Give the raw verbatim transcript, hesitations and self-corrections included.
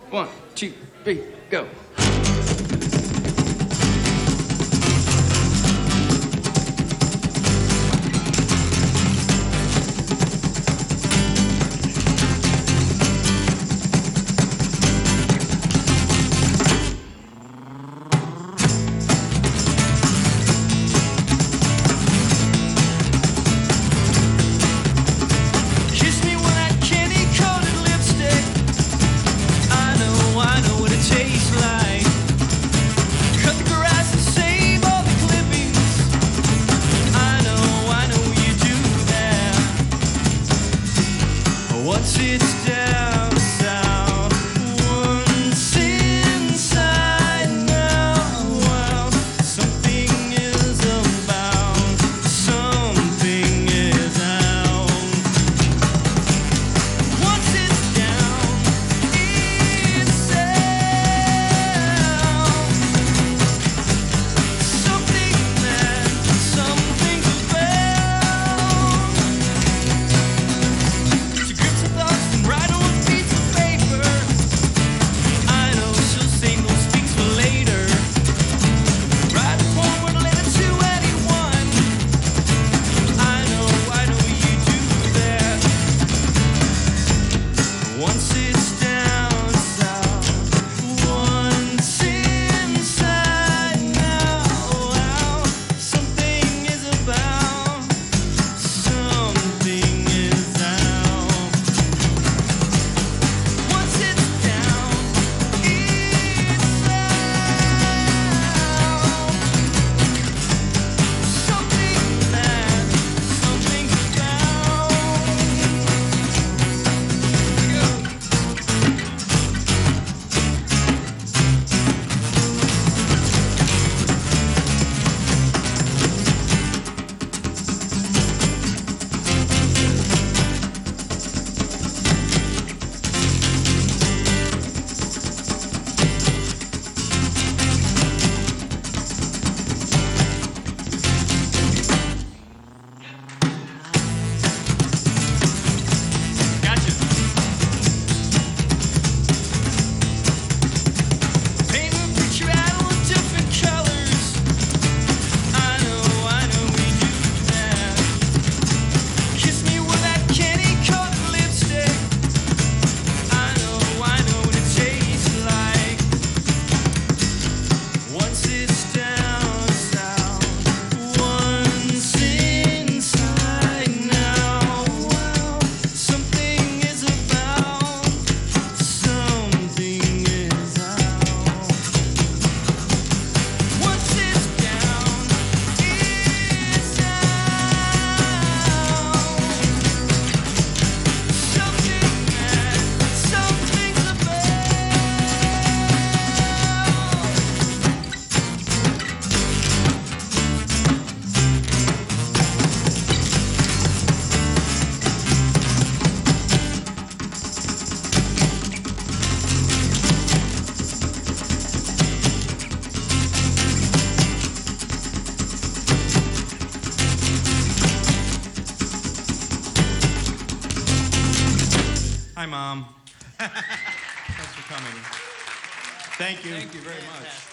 One, two, three, go. Once it's down south, once inside now, well, something is about, something is out. Once it's down, it's out. Something that, something's about. To grip some thoughts and write on a piece of paper. I know she'll sing those things for later. Write a poem or a letter to anyone. I know, I know you do that. Once it's down south, once inside now, wow, something is about, something is out. Once it's down, it's out. Something that, something's about. Gotcha. Paint a picture out with different colors. I know, I know we do that. Kiss me with that candy-coated lipstick. I know, I know what it tastes like. Once it's down south, once inside now, well, something is about, something is out. Once it's down, it's out. Something that, something's about. Hi, Mom. Thanks for coming. Thank you. Thank you very much.